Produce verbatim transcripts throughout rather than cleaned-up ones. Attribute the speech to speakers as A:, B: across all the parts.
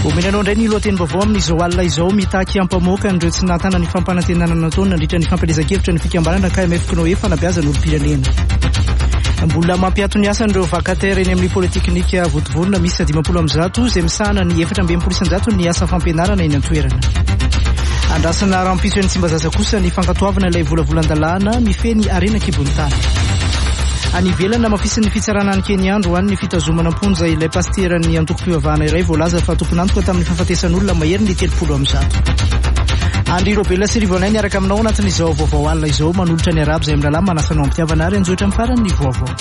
A: Omenanao ndray ny lohateny vaovao amin'izao alina izao mitaky ampamoaka ireo tsy natana ny fampanantenana nataony nandritra ny fampielezan-kevitra ny fikambanana K M F Knoe fanabeazana olo-pirenena. Mbola mampiato ny asan'ireo vacataire eny amin'ny polytechnique votovorona misy dimampolo amby zato izay misahana ny efatra amby enimpolo isanjato ny asa fampianarana eny an-toerana. Andrasana rampiso eny Tsimbazaza kosa ny fankatoavana ilay volavolan-dalàna mifeny arena kibon-tany. Any ivelana mafisy ny fitsarana any Keniandro any ny fitazomana amponja ilay pasteran'ny antoko-pivavahana iray voalaza fa tompon'antoka tamin'ny fahafatesan'olona mahery ny telopolo amby zato. Andry Robela sy Rivonainy araka aminao anatin'izao vaovao alina izao manolotra ny arabo izay amin'ny lalàna manasanao ampitiavana ary anjoitra amin'ny farany ny vaovao.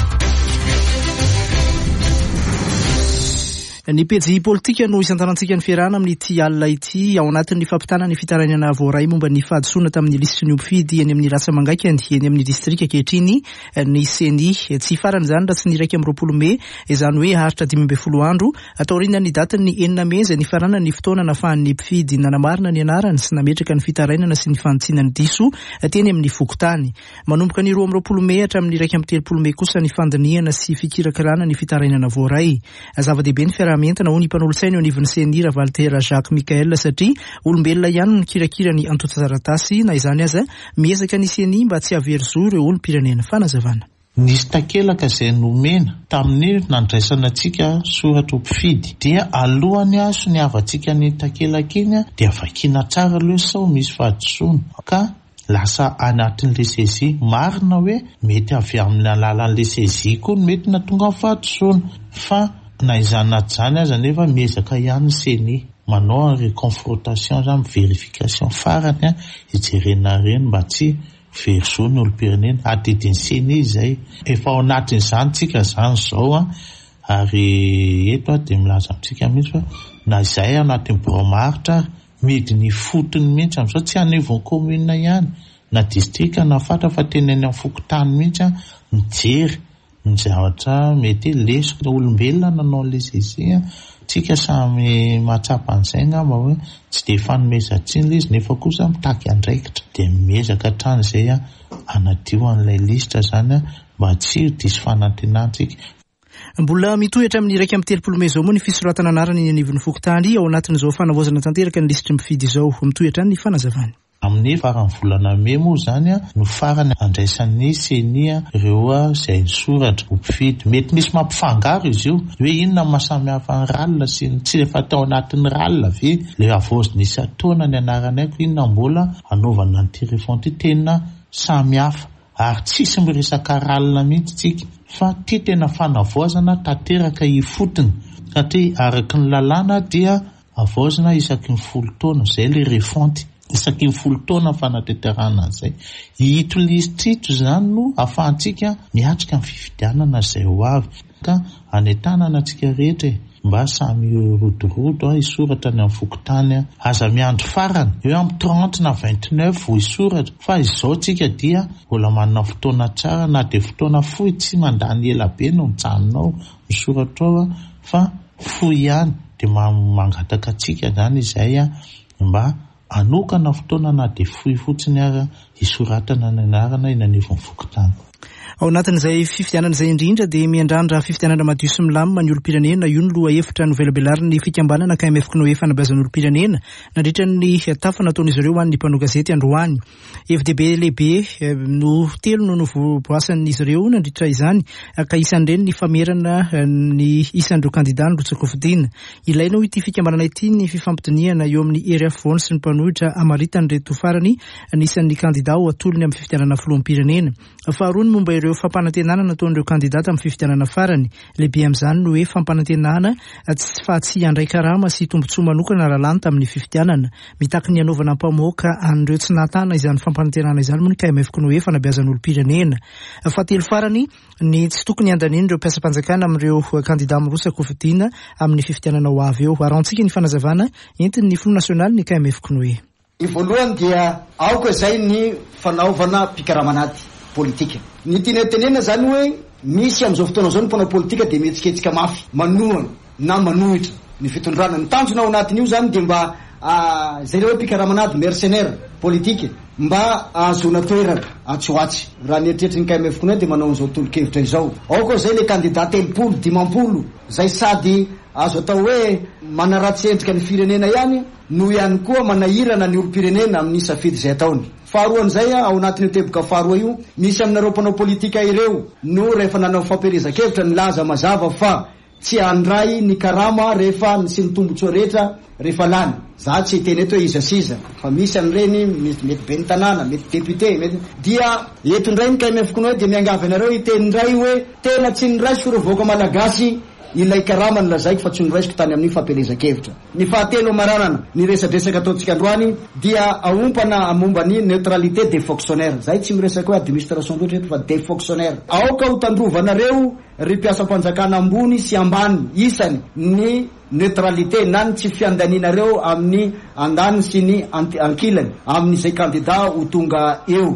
A: Ny pejy politika no isantarantsika ny fiarahana amin'ny ity alina ity ao anatin'ny fampitana ny fitarainana voaray momba ny fahadisoana tamin'ny lisitry ny mpifidy eny amin'ny rasa mangaika eny amin'ny distrika kehitriny ny seni tsy farany zany raha tsy ny iraika amby roapolo Mey izany hoe haritra dimy amby folo andro ataoriana ny datan'ny enina Mey izay nifarana ny fotoana nahafahan'ny mpifidy nanamarina ny anarany sy nametraka ny fitarainana sy ny fanitsinany diso teny amin'ny fokotany. Manomboka ny roa amby roapolo Mey hatramin'ny iraika amby telopolo Mey kosa ny fandinihana sy fikirakarana ny fitarainana voaray. Zava-dehibe ny fiaraha mentana ho ny mpanolotsaina eo anivon'ny seni Ravaltera Jacques Michael satria olombelona ihany no nikirakira ny antotan-taratasy na izany aza miezaka ny seni mba tsy havery ireo olom-pirenena. Fanazavana.
B: Nisy takelaka izay nomena tamin'ny nandraisana antsika soratra mpifidy dia alohany aso ny avantsika ny takelaka iny dia vakiana tsara aloha sao misy fahadisoana ka lasa anatin'le sezi marina hoe mety avy amin'ny alalan'le sezi koa mety natonga amin'ny fahadisoana fa na izany naty zany aza nefa miezaka ihany seni manao reconfrontation zany verification farany ijerena reny mba tsy verzony olo-pirenena adidiny seni izay efa ao anatin'izany tsika zany zao ary eto dia milaza amintsika mihitsy fa na izay anatin'ny boromaritra midy ny fotony mihitsy amin'izao tsy anivon'ny commune ihany na distrika na fatra fa teny any amin'ny fokotany mihitsy mijery ny zavatra mety lesika olombelona nanao le zezia tsika samy mahatsapa an'izay ngamba hoe tsy dia fanomezantsiny izy nefa kosa mitaky andraikitra dia miezaka hatrany izay anadio an'ilay lisitra zany mba tsy disy fanantenantsika.
A: Mbola mitohatra amin'ny iraika amby telopolo Mey izao moa ny fisoratana anarany ny anivon'ny fokotany ao anatin'izao fanavoazana tanteraka ny lisitry mpifidy izao mitohatra ny fanazavany.
B: Amin'ny farany volana Mey moa zany no farany andraisan'ny seni ireo izay soratra mpifidy mety misy mampifangaro izy io hoe inona mahasamy hafa ny ralina sy tsy efa tao anatin'ny ralina ve le avozy nisy ataona ny anaranay inona mbola anaovana ny téléphone tena samy hafa ary tsisy miresaka ralina mihitsy tsika fa ty tena fanavoazana tanteraka ifotony satria araky ny lalàna dia avoazana isaky ny folo taona izay le refonty isaky ny folo taona fanateterana izay hito listrito zany no ahafahantsika miatrika amin'ny fifidianana izay ho avy ka anetanana antsika rehetra mba samy rodorodo isoratra ny amin'ny fokotany aza miandro farany eo amin'ny trente na vingt-neuf ho isoratra fa izao tsika dia mbola manana fotoana tsara na dia fotoana fohy tsy mandany ela be no mitsanonao misoratra ao fa fohy ihany dia mangataka antsika zany izay mba anokana fotoana na dia fohy fotsiny ara isoratana ny anarana eny anivon'ny fokotany.
A: Ao anatin'izay fifidianana izay indrindra dia miandrandra fifidianana madio sy milamina ny olo-pirenena io ny loha hevitra novelabelarin'ny fikambanana K M F Knoe fanabeazana olo-pirenena nandritra ny tafa nataon'izy ireo hoan'ny mpanao gazety androany. F D B lehibe no telo no novoasan'izy ireo nandritra izany ka isan'ireny ny famerana ny isan'ireo kandidà nrotsaka hofidiana. Ilaina ho ity fikambanana ity ny fifampitoniana eo amin'ny hery afovoany sy ny mpanohitra amaritany reto farany anisan'ny kandidà ho atolony amin'ny fifidianana filoham-pirenena. Faharoa ny momba ireo fampanantenana nataon'ireo kandidata amin'ny fifidianana farany lehibe amin'izany no hoe fampanantenana fa tsy handray karama sy tombotsoa manokana raha lany tamin'ny fifidianana mitaky ny anaovana mpamoaka an'ireo tsy natana izany fampanantenana izany moa ny K M F Knoe fanabeazana olo-pirenena. Fahatelo farany ny tsy tokony andaniny ireo mpiasa-panjakana amin'ireo kandidà mirosaka hofidiana amin'ny fifidianana ho avy eo. Arantsika ny fanazavana entin'ny Front National ny K M F Knoe.
C: Ny voalohany dia aoka izay ny fanaovana pikaramanady politika. Ny tinetenena zany hoe misy am'izao fotoana zao ny mpanao politika dia mihetsiketsika mafy manohana na manohitra ny fitondrana ny tanjona ao anatin'io zany dia mba zay hoe pikaramanady mercenaire politika mba azona toerana atsoatsy raha nieritreritry ny K M F Knoe dia manao an'izao tolo-kevitra izao. Ao koa zay le candidat telopolo dimampolo zay sady azo atao hoe manaratsy endrika ny firenena ihany no ihany koa manahirana ny olo-pirenena amin'ny safidy zay ataony. Faharoan'izay ao anatin'io teboka faharoa io misy aminareo mpanao politika ireo no rehefa nanao fampielezan-kevitra nilaza mazava fa tsy andray ny karama rehefa sy ny tombotsoa rehetra rehefa lany. Za tsy hiteny eto hoe iza siza fa misy an'ireny mety be ny tanàna mety député mety dia eto indray ny K M F koa dia miangavy anareo hiteny indray hoe tena tsy niraisiko ireo vahoaka malagasy ilay karama nilazaiko fa tsy niraisiko tany amin'ny fampielezan-kevitra. Ny fahatelo maranana ny resadresaka ataontsika androany dia aompana momba ny neutralité des fonctionnaires. Zay tsy miresaka hoe administration loatra eto fa des fonctionnaires. Aoka ho tandrovanareo ry mpiasam-panjakana ambony sy ambany isany ny neutralité nany tsy fiandaninareo amin'ny andany sy ny ankilany amin'izay candidat ho tonga eo.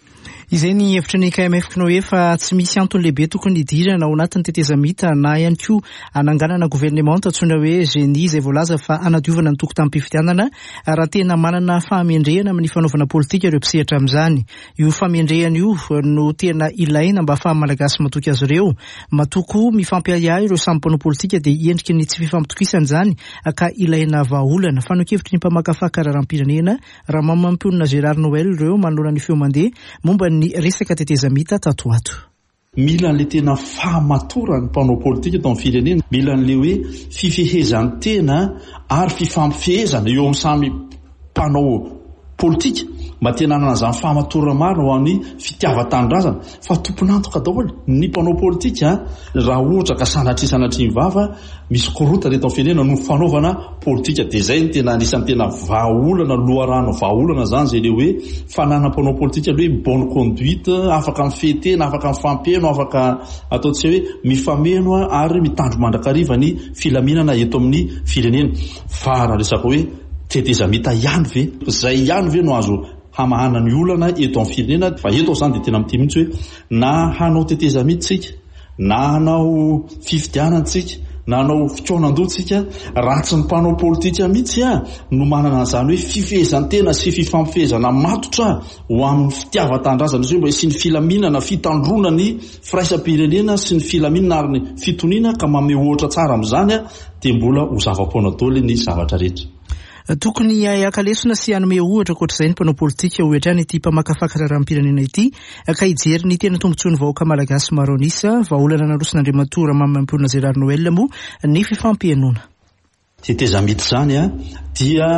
A: Izay ny hevitra ny K M F kinao efa tsy misy antony lehibe tokony hidirana ao anatin'ny tetezamita na ihany koa ananganana gouvernement antsoina hoe génie izay voalaza fa anadiovana ny tokotanim-pifidianana raha tena manana fahamendrehana amin'ny fanaovana politika ireo mpisehatra amin'izany. Io fahamendrehana io no tena ilaina mba ahafahan'ny malagasy matoky azy ireo matoko mifampiahiahy ireo samy mpanao politika dia endriky ny tsy fifampitokisana izany ka ilaina vahaolana. Fanokevitry ny mpamakafaka raharam-pirenena raha mamampiolona Gérard Noël ireo manoloana ny feo mandeha momba ny resaka tetezamita tato ato.
D: Mila an'le tena fahamatorany mpanao politika eto amin'ny firenena, mila an'le hoe fifehezany tena ary fifampifehezana eo amin'ny samy mpanao politika mba tena hanana izany fahamatorana marina ho amin'ny fitiavan-tanindrazana fa tomponantoka daholo ny mpanao politika raha ohatra ka sanatria sanatria mivava misy korotana eto amin'ny firenena no fanaovana politika dia izay ny tena anisan'ny tena vahaolana loharano vahaolana izany zay le hoe fanana mpanao politika le hoe bonne conduite afaka mifetena afaka mifampeno afaka ataontsika hoe mifameno ary mitandro mandrakariva ny filaminana eto amin'ny firenena. Fa raha resaka hoe tetezamita ihany ve zay ihany ve no azo hamahana ny olana eto amin'ny firenena fa eto izany dia tena mity mihitsy hoe na hanao tetezamitsika na hanao fifidianantsika na hanao fikonan-dotsika raha tsy ny mpanao politika mihitsy a no manana an'izany hoe fifehezan-tena sy fifampifehezana matotra ho amin'ny fitiavan-tanindrazana izy hoe mba sy ny filaminana fitandrona ny firaisam-pirenena sy ny filaminana ary ny fitoniana ka manome ohatra tsara amin'izany a dia mbola ho zava-poana daholo ny zavatra rehetra.
A: Tokony akalesona sy anome ohatra koatr'izay ny mpanao politika hoetrany ity mpamakafaka raharam-pirenena ity ka hijery ny tena tombontsoa ny vahoaka malagasy maro anisa vahaolana naroson'Andriamanitra mamampiolona Gérard Noël moa ny fifampianona.
D: Tetezamita zany a dia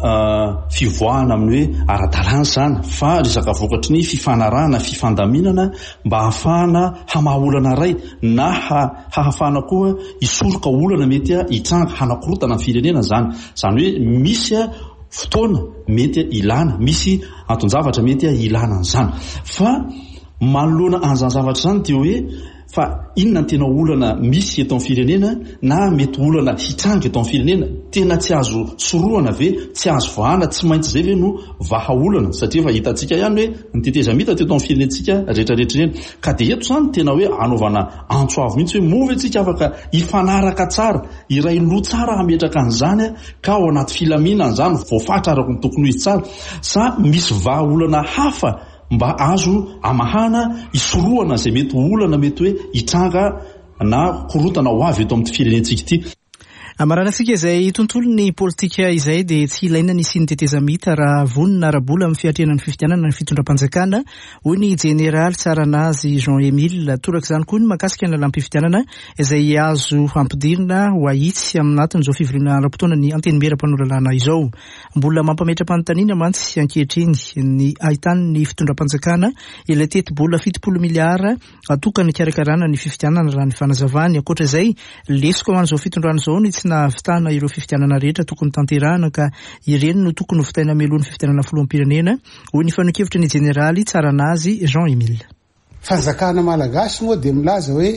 D: fivoahana amin'ny hoe ara-dalàna zany fa resaka vokatry ny fifanarahana fifandaminana mba hahafahana hamaha-olana ray na hahafahana koa hisoroka olana mety a hitsanga hanakorotana ny firenena zany. Zany hoe misy a fotoana mety a ilana misy anton-javatra mety a ilana an'izany fa manoloana an'izany zavatra zany dia hoe fa inona ny tena olana misy eto amin'ny firenena na mety olana hitsanga eto amin'ny firenena tena tsy azo sorohana ve tsy azo vahana tsy maintsy zay ve no vahaolana satria fa hitantsika ihany hoe ny tetezamita teto amin'ny firenentsika rehetrarehetra ireny ka dia eto zany tena hoe anaovana antsoavo mihitsy hoe mova antsika afaka hifanaraka tsara iray loha tsara hametraka an'izany ka ao anaty filaminana izany voafatra araka ny tokony ho izy tsara sa misy vahaolana hafa mba azo amahana isorohana zay mety olana mety hoe hitranga na korotana ho avy eto amin'ny firenentsika ity.
A: Maranasika izay tontolo ny politika izay dia tsy ilaina ny siny tetezamita raha vonina arabola amin'ny fiatrena ny fifidianana ny fitondram-panjakana hoy ny Général Tsaranazy Jean-Émile. Toraka izany koa ny mahakasika ny lalam-pifidianana izay azo ampidirina ho ahitsy amin'anatin'izao fivoriana ara-potoana ny antenimieram-panolalana izao. Mbola mampametra-panontaniana mantsy ankehitriny ny ahitany ny fitondram-panjakana ilay teti-bola fitopolo miliara atokany karakarana ny fifidianana raha ny fanazavany. Ankoatra izay lesoko amin'izao fitondrana izao ny tsy nahavitana ireo fifidianana rehetra tokony tanterahana ka ireny no tokony ho vitaina mialohan'ny fifidianana filoham-pirenena hoy ny fanokevitra ny Jeneraly Tsaranazy Jean-Émile.
E: Fanjakana malagasy moa dia milaza hoe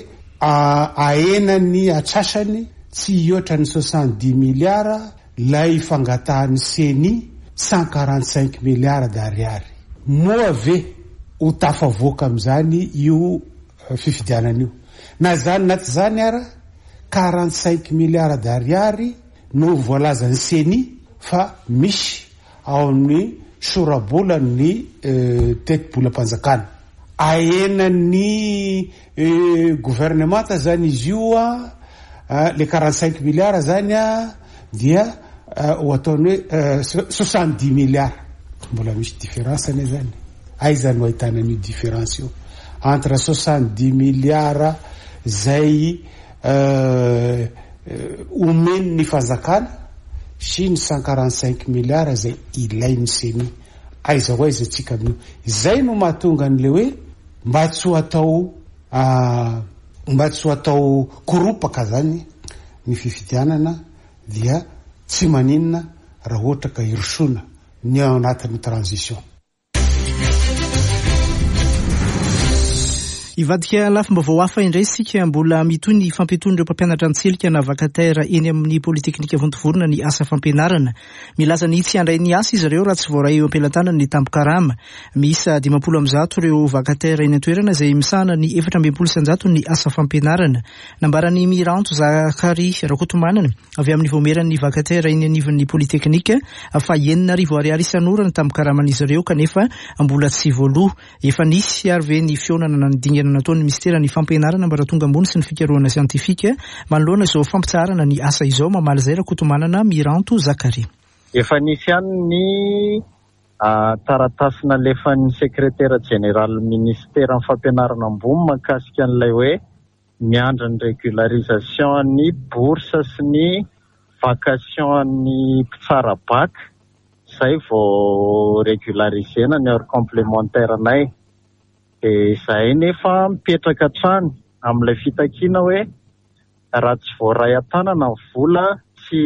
E: ahena ny atsasany tsy ioatra ny soixante-dix milliards lay fangatahan'ny seni cent quarante-cinq milliards d'ariary. Moa ve ho tafavoaka amin'izany io fifidianana io na zany na tsy zany ara quarante-cinq milliards d'ariary no voalazan'ny seni fa misy ao amin'ny sorabola ny teti-bolam-panjakana. Ahena ny gouvernemanta zany izy io a le quarante-cinq milliards zany a dia ho ataony hoe soixante-dix milliards. Mbola misy différence ane zany. Aiza no ahitana io différence io entre soixante-dix milliards zay omeny ny fanjakana sy ny cent quarante-cinq milliards zay ilainy seny. Aiza ho aiza tsika amin'io. Zay no mahatonga an'le hoe mba tsy ho atao mba tsy ho atao koropaka zany ny fifidianana dia tsy maninona raha ohatra ka hirosona ny ao anatin'ny transition.
A: Ivadika lafim-baovao hafa indray sika mbola mitoy ny fampitoan'ireo mpampianatra an-tselika na vacataire eny amin'ny polyteknika vontovorona ny asa fampianarana. Milaza ny tsy handray ny asa izy ireo raha tsy voaray eo am-pelantanany ny tampokarama. Misa dimampolo amby zato ireo vacataire eny an-toerana izay misahana ny efatra ambinipolo isan-jato ny asa fampianarana. Nambarany Miranto Zakary Rakotomanana avy amin'ny voameran'ny vacataire eny anivon'ny polyteknika fa enina arivo ariary isan'ora ny tampokaramana izy ireo kanefa mbola tsy voaloha. Efa nisy ary ve ny fionana na ny dingana nataon'ny ministera ny fampianarana mba rahatonga ambony sy ny fikarohana siantifika manoloana izao fampitsarana ny asa izao. Mamaly zay Rakotomanana Miranto Zakary.
F: Efa nisy ihany ny taratasy nalefan'ny sekretera general ministera ny fampianarana ambony mahakasika an'ilay hoe miandra ny régularisation ny bourse sy ny vacation ny mpitsara bac zay vao régularisena ny heure complémentaire anay. Izay nefa mipetraka trano amin'ilay fitakiana hoe raha tsy voaray an-tanana ny vola tsy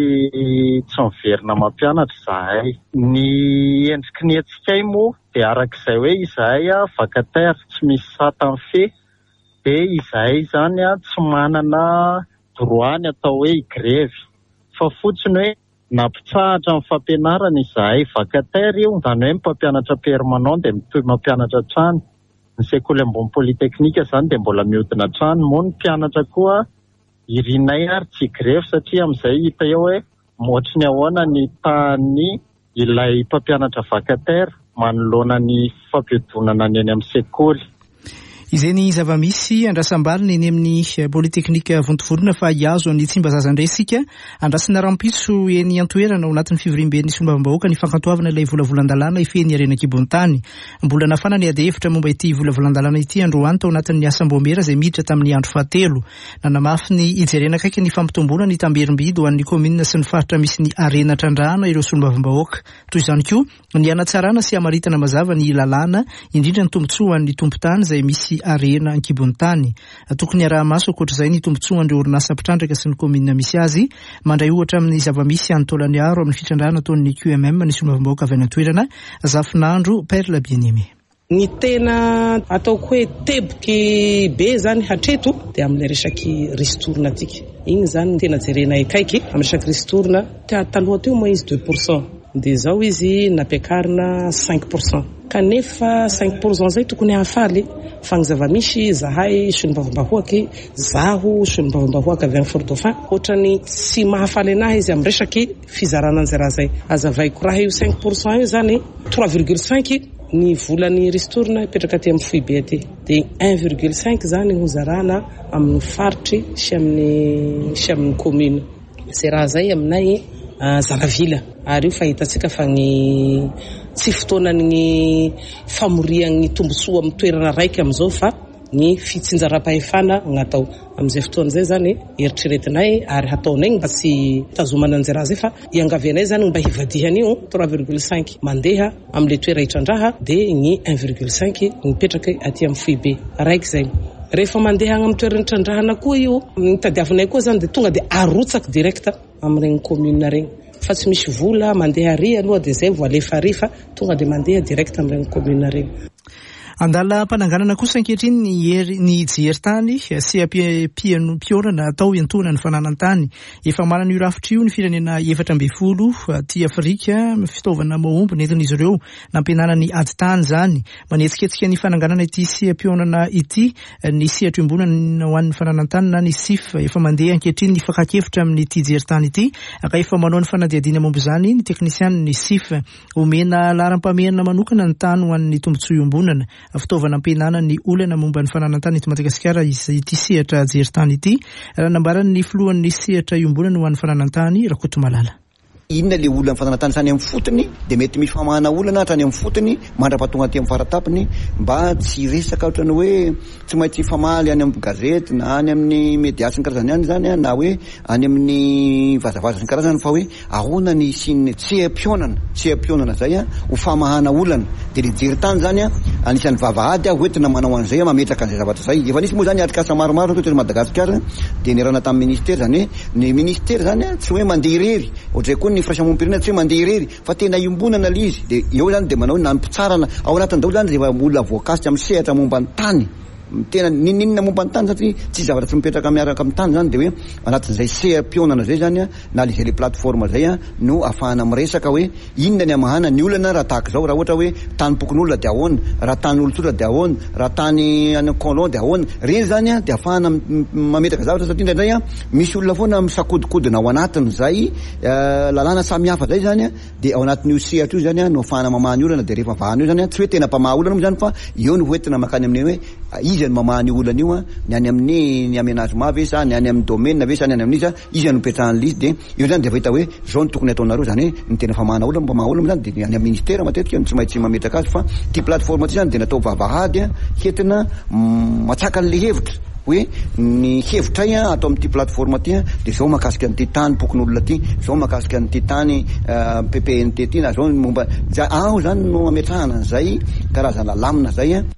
F: tsy miverina mampianatra izahay. Ny endriky ny etsikay moa dia arak'izay hoe izahay vacataire tsy misy sata ny fe dia izahay zany tsy manana droit ny atao hoe grève fa fotsiny hoe na mpitsahatra amin'ny fampianarana izahay vacataire io zany hoe mpampianatra permanent dia mitohy mampianatra trano. Ny sekoly ambony polyteknika zany dia mbola mihodina trano moa ny mpianatra koa irinay ary tsy grève satria amin'izay hita eo hoe moatry ny ahoana ny tany ilay mpampianatra vacataire manoloana ny fampiodonana ny eny amin'ny sekoly.
A: Izay ny zava-misy andrasam-balina eny amin'ny polyteknika vontovorona fa hiazo ny tsimbazaza indray sika andrasana rampitso eny an-toerana ao anatin'ny fivoriam-ben'ny sombavambahoaka ny fankantoavana ilay volavolan-dalàna ifeny Renakibon-tany. Mbola nafana ny ady hevitra momba ity volavolan-dalàna ity androany tao anatin'ny asam-bomera izay miditra tamin'ny andro fahatelo. Nanamafy ny ijerena akaiky ny fampitomboana ny tamberim-bidy ho an'ny komina sy ny faritra misy ny arena trandrahana ireo sombavambahoaka. Toy izany koa ny anatsarana sy amaritana mazava ny lalàna indrindra ny tombotsoa an'ny tompotany izay misy arena Ankibon-tany. Tokony araha-maso ankoatr'izay ny tombotsoa an'ireo orinasa mpitrandraka sy ny komina misy azy mandray ohatra amin'ny zava-misy Antola Niaro amin'ny fitrandrahana ataon'ny Q M M ny sombavambahoaka avy any an-toerana. Zafinandro Perla Bienemy.
G: Ny tena ataoko hoe teboky be zany hatreto dia amin'ny resaky ristourna atika. Igny zany tena jerena akaiky amin'ny resaky ristourna. Taloha teo moa izy deux pour cent dia zao izy napiakarina cinq pour cent. Kanefa cinq pour cent zay tokony hafaly fa ny zava-misy zahay sonim-bavambahoaky zaho sonim-bavambahoaka avy amin'ny Fort-Dauphin ohatrany tsy mahafaly anahy izy amin'ny resaky fizarana an'izay raha zay. Azavaiko raha io cinq pour cent io zany trois virgule cinq ny volany ristourna ipetraka aty amin'ny foibe aty dia un virgule cinq zany ho zarana amin'ny faritry sy amin'ny sy amin'ny commune. Zay raha zay aminay Zaravila ary io fahitatsika fa ny tsy fotoanany famorian'ny tombotsoa amin'ny toerana raiky amin'izao fa ny fitsinjaram-pahefana gnatao amin'izay fotoan'izay zany eritreretinay ary hataonay mba tsy tazomana an'izay raha zay fa iangavianay zany mba hivadihany io trois virgule cinq mandeha amin'le toera hitrandraha dia ny un virgule cinq mipetraka aty amin'ny foibe raiky zay. Rehefa mandeha agny amin'ny toerana hitrandrahana koa io ny tadiavinay koa zany dia tonga dia arotsaka direkta amin'ireny commune regny fa tsy misy vola mandeha ary aloha dia zay voalefa ary fa tonga dia mandeha direkta amin'ireny commune regny.
A: Andala mpananganana kosa ankehitriny ny ny jeritany sy mpiorana atao iantonana ny fananan-tany. Efa manana io rafitra io ny firenena efatra ambin'ny folo aty Afrika fitaovana mahomby nentin'izy ireo nampianana ny ady tany zany. Manetsiketsika ny fananganana ity sy mpionana ity ny sehatra imbonana ho an'ny fananan-tany na ny S I F efa mandeha ankehitriny ny fakakevitra amin'ny ity jeritany ity ka efa manao ny fanadihadiana momba izany ny teknisiany ny S I F omena laharam-pameana manokana ny tany ho an'ny tombotsoa iombonana. fitaovana ampianana ny olana momba ny fananantany eto Madagasikara ity sehatra jeritany ity. Raha nambarany filohan'ny sehatra iombonana ho an'ny fananantany Rakotomalala.
H: Inona le olana fananantany sany amin'ny fotony dia mety mifamahana olana hatrany amin'ny fotony mandra-pahatonga aty amin'ny faratapony mba tsy resaka ohatrany hoe tsy maintsy famaly any amin'ny gazety na any amin'ny média sy ny karazany any zany na hoe any amin'ny vazavaza sy ny karazany fa hoe ahoana ny siny tsy am-pionana tsy am-pionana zay a ho famahana olana dia le jeritany zany a anisan'ny vavahady a hoentina manao an'izay mametraka an'izay zavatra zay efa nisy moa zany atrikasa maromaro toetra Madagasikara dia nirana tamin'ny ministère zany hoe ny ministère zany a tsy hoe mandeha irery ohatray koa ny firaisamonim-pirenena tsy hoe mandeha irery fa tena iombonana le izy dia eo zany dia manao hoe nampitsarana ao anatin'ny daholo zany rehefa olona voakasika amin'ny sehatra momba ny tany tena nininina momba ny tany satria tsy zavatra tsy mipetraka miaraka amin'ny tany zany dia hoe anatin'izay seha-pionana zay zany a na le zay le plateforme zay a no ahafahana miresaka hoe inona ny amahana ny olana raha tahaka zao raha ohatra hoe tany pokon'olona dia ahoana raha tany olo-tsotra dia ahoana raha tany any colon dia ahoana reny zany a dia ahafahana mametraka zavatra satria indraindray a misy olona foana misakodikodina ao anatiny zay lalàna samihafa zay zany a dia ao anatin'io sehatra io zany a no ahafahana mamahany olana dia rehefa vahana io zany a tsy hoe tena mpamaha olana moa zany fa eo no hoentina makany amin'ny hoe izy ny mamahany olana io a ny any amin'ny ny aménagement ve sa ny any amin'ny domaine ve sa ny any amin'izy a izy any mipetrahany lizy dia io zany dia fahita hoe zao ny tokony ataonareo zany hoe ny tena famahana olana mpamaha olana zany dia any amin'ny ministère matetika tsy maintsy mametraka azy fa ty plateforme ty zany dia natao vavahady a hetina matsaka an'le hevitra hoe ny hevitray a atao amin'ity plateforme ty a dia zao mahakasika an'ity tany pokon'olona ty zao mahakasika an'ity tany P P N T ty na zao momba ao zany no ametrahana an'izay karazana lamina zay a.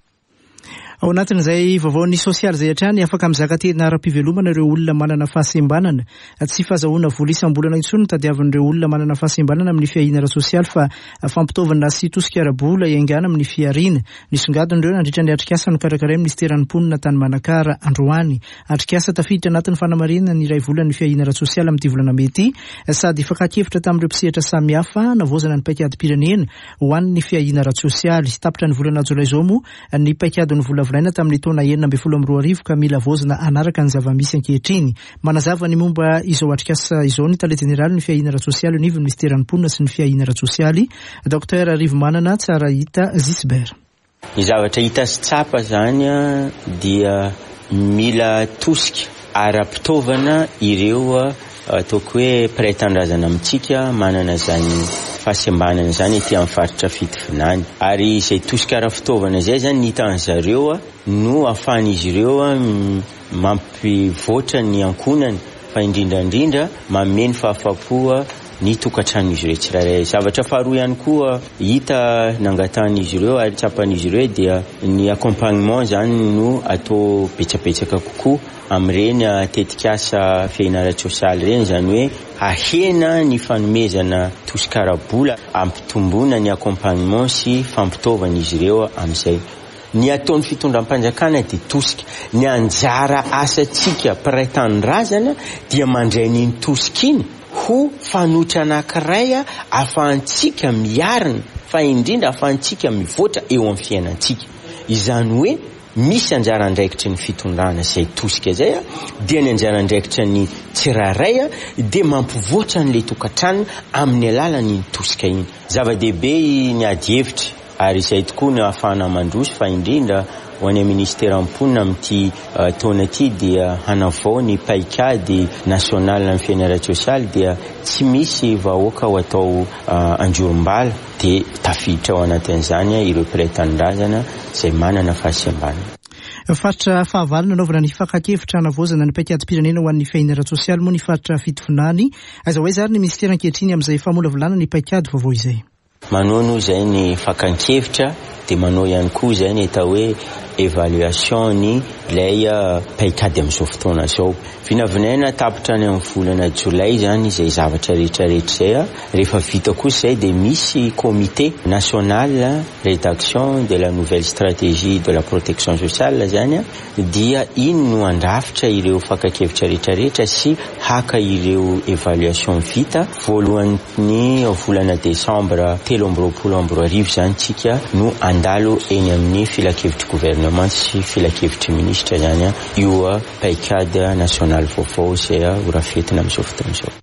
A: Ao anatin'izay vaovaon'ny sosialy zay hatrany afaka mizaka tena ara-pivelomana ireo olona manana fahasembanana tsy fahazahoana vola isam-bolana intsony tadiavin'ireo olona manana fahasembanana amin'ny fiahiana ara-sosialy fa fampitaovana sy tosika ara-bola iangana amin'ny fiariana nisongadin'ireo nandritra ny atrikasa nokarakaray ministeran'ny mponina tany Manakara Androany atrikasa tafiditra anatin'ny fanamarina ny iray volan'ny fiahiana ara-sosialy amin'ity volana mety sady fakakevitra tamin'ireo mpisehatra samihafa navozana ny paikady-pirenena ho an'ny fiahiana ara-sosialy tapitra ny volana jolay zao moa ny paikadin'ny vola volaina tamin'ny taona enina amby folo amby roa arivo ka mila vozona anaraka ny zava-misy ankehitriny manazava ny momba izao atrikasa izao ny tale jeneraly ny fiahiana ara-sosialy anivy ny ministeran'ny mponina sy ny fiahiana ara-sosialy Dr Rivomanana tsara hita Zisber.
I: Ny zavatra hita sy tsapa zany dia mila tosika ara-pitaovana ireo ataoko hoe mpiray tandrazana amintsika manana zany fahasembanana zany ety amin'ny faritra fitovinany ary izay tosika ara-fitaovana zay zany ny hitan'ny zareo no ahafahan'izy ireo mampivoatra ny ankonany fa indrindrandrindra mameno fahafapo ny tokantran'izy ireo tsirairay. Zavatra faharoa ihany koa hita nangatan'izy ireo ary tsapan'izy ireo dia ny accompagnement zany no atao betsabetsaka kokoa amin'ireny tetikasa fiahiana ara-sosialy ireny zany hoe ahena ny fanomezana tosika ara-bola ampitomboana ny accompagnement sy fampitaovan'izy ireo amin'izay. Ny ataon'ny fitondram-panjakana dia tosika ny anjara asantsika mpiray tanindrazana dia mandray n'iny tosika iny ho fanotra anankiray ahafahantsika miarina fa indrindra ahafahantsika mivoatra eo amin'ny fiainantsika. Izany hoe misy anjara andraikitry ny fitondrana izay tosika izay dia ny anjara andraikitra ny tsirairay dia mampivoatra n'ilay tokantrano amin'ny alalan'iny tosika iny. Zava-dehibe ny ady hevitra ary izay tokoa ny ahafahana mandroso fa indrindra ho any ministeran'ny mponina amin'ity taona ity dia hanavao ny paikady nasional amin'ny fiainana ara-sosialy dia tsy misy vahoaka ho atao anjorom-bala dia tafiditra ao anatin'izany ireo mpiray tanindrazana izay manana fahasembanana.
A: Faritra fahavalona naovana ny fakakevitra navozana ny paikady-pirenena ho an'ny fiahiana ara-sosialy moa ny faritra fitovinany aza hoe zary ny ministera ankehitriny amin'izay famolavolana ny paikady vaovao izay.
I: Manao no zay ny fakan-kevitra dia manao ihany koa zay ny atao hoe évaluation ny ilay paikady amin'izao fotoana izao. Vinavinaina tapitra any amin'ny volana jolay zany izay zavatra rehetrarehetra izay rehefa vita kosa izay dia misy comité national rédaction de la nouvelle stratégie de la protection sociale zany dia iny no andrafitra ireo fakakevitra rehetrarehetra sy haka ireo évaluation vita voalohan'ny volana décembre telo amby roapolo amby roa arivo zany tsika no andalo eny amin'ny filakevitry gouvernement sy filakevitry ministre zany io paikady national vaovao izay ho rafetina amin'izao fotoana izao.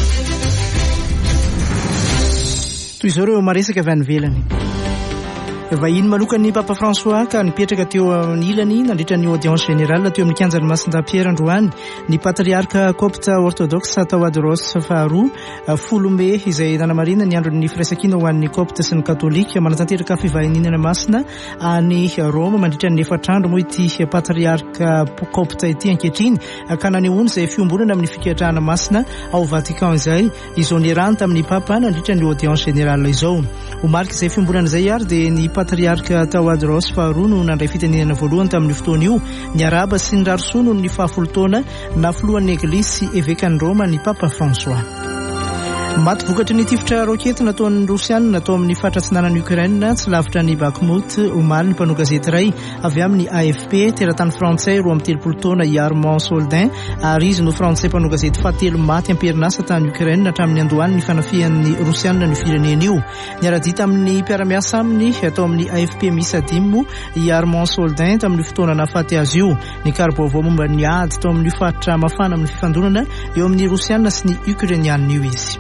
A: Toy izao ireo maresaka avy any ivelany. vahiny manokany Papa François ka nipetraka teo amin'ny ilany nandritra ny audience générale teo amin'ny kianjan'ny Masindahy-Pierre Androany ny patriarka copte orthodoxe Tawadros faharoa folo Mey izay nanamarina ny andron'ny firaisankina ho an'ny copte sy ny katolika manatanteraka fivahinina masina any Roma mandritra ny efatrandro moa ity patriarka copte ity ankehitriny ka nanehoany izay fiombonana amin'ny fiketrahana masina ao Vatican izay izonerany tamin'ny papa nandritra ny audience générale izao ho marika izay fiombonana izay ary dia ny patriarka Tawadros faharoa no nandray fitenenana voalohany tamin'ny fotoana io ny araba sy ny rarisoa noho ny fahafolo taona na filohan'ny eglisy evekany Roma ny Papa François. Maty vokatry ny tifitra rokety nataon'ny Rosiana natao amin'ny fahatratsinanan'ny Ukraine tsy lavitra ny Bakhmut omaly ny mpanao gazety iray avy amin'ny A F P teratany frantsay roa amby telopolo taona i Armand Soldin ary izy no frantsay mpanao gazety fahatelo maty am-perinasa tany Ukraine hatramin'ny andohany ny fanafihan'ny Rosiana ny firenena io. Niara-dita amin'ny mpiara-miasa aminy atao amin'ny A F P misy adimy i Armand Soldin tamin'ny fotoana nahafaty azy io. Ny karabaovao momba ny ady tao amin'ny faritra mafana amin'ny fifandonana eo amin'ny Rosiana sy ny Ukrainiana io izy.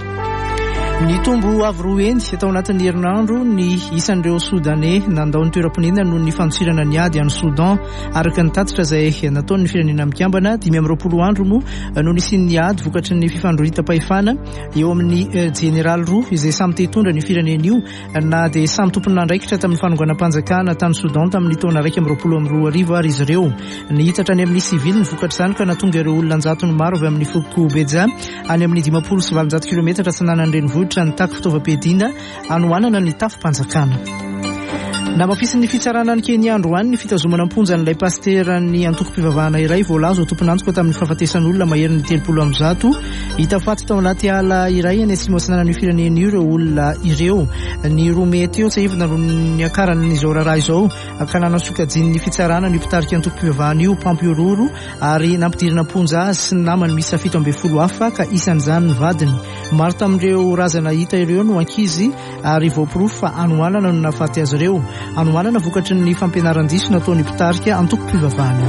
A: Ny tombo avy roa endy tao anatin'ny herinandro ny isan'ireo Soudanais nandao ny toeram-ponenana noho ny fandosirana ny ady any Soudan araka ny tatitra izay nataon'ny firenena mikambana dimy amby roapolo andro moa no nisian'ny ady vokatry ny fifandrohita-pahefana eo amin'ny jeneraly roa izay samy tetondra ny firenena io na dia samy tompony nandraikitra tamin'ny fanonganam-panjakana tany Soudan tamin'ny taona raika amby roapolo amby roa arivo ary izy ireo ny hitatra any amin'ny sivily ny vokatra izany ka natonga ireo olona anjatony maro avy amin'ny Foko Beja any amin'ny dimapolo sy valonjato kilometatra tsinanan'ny renivohitra ny tako fitaovam-piadiana anohanana ny tafo-panjakana. Namafisy ny fitsarana ny Kenya androany ny fitazomana amponja n'ilay pastera ny antoko-pivavahana iray voalazo tomponantsika tamin'ny fahafatesan'olona maherin'ny telopolo amby zato hita faty tao anaty ala iray any atsimo-atsinanan'ny firenena io ireo olona ireo ny roa mety eo tsy ivona no ny akaran'izao raharaha izao ka nanasokajin'ny fitsarana ny mpitarika antoko-pivavahana io Pampiororo ary nampidirina amponja azy sy ny namany misy fito amby folo hafa ka isan'izany ny vadiny. Maro tamin'ireo razana hita ireo no ankizy ary voaporofo fa anohanana no nahafaty azy ireo. Anohanana vokatry ny fampianaran-diso nataon'ny mpitarika antoko-pivavahana.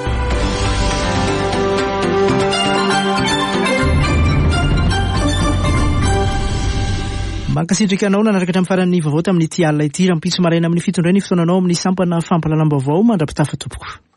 A: Mankasitrika anao nanaraka hatramin'ny faran'ny vaovao tamin'ity alina ity rampitso maraina amin'ny fitondray ny fotoananao amin'ny sampana fampalalam-baovao mandrapitafa tompoko.